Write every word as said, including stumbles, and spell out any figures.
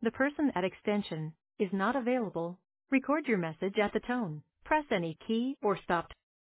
The person at extension is not available. Record your message at the tone. Press any key or stop.